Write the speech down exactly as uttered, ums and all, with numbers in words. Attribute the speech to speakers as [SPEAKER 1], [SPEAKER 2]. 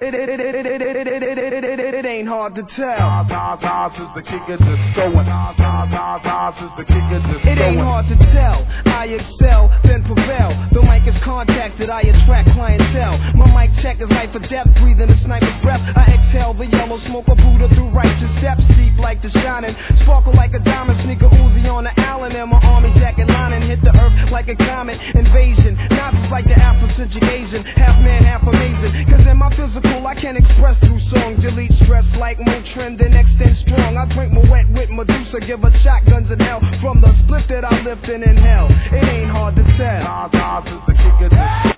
[SPEAKER 1] It, it, it, it, it, it, it, it, it, it, it, it ain't hard to tell.
[SPEAKER 2] Nas, Nas, Nas is the king of discoing. Nas, Nas, Nas, Nas is the king of discoing.
[SPEAKER 1] It ain't hard to tell. I excel, then prevail. The mic is contacted, I attract clientele. My mic check is life or death, breathing a sniper's breath. I exhale the yellow smoke of Buddha through righteous steps. Deep like the shining, sparkle like a diamond. Sneaker Uzi on the Allen, and my army jacket lining hit the earth like a comet invasion. Nazis like the Afrocentric Asian, half man, half amazing. Cause in my physical I can express through song. Delete stress like Motrin, then extend strong. I drink my wet with Medusa, give her shotguns in hell. From the split that I lift and inhale, it ain't hard to tell.
[SPEAKER 2] Nas, Nas is the king of discoing.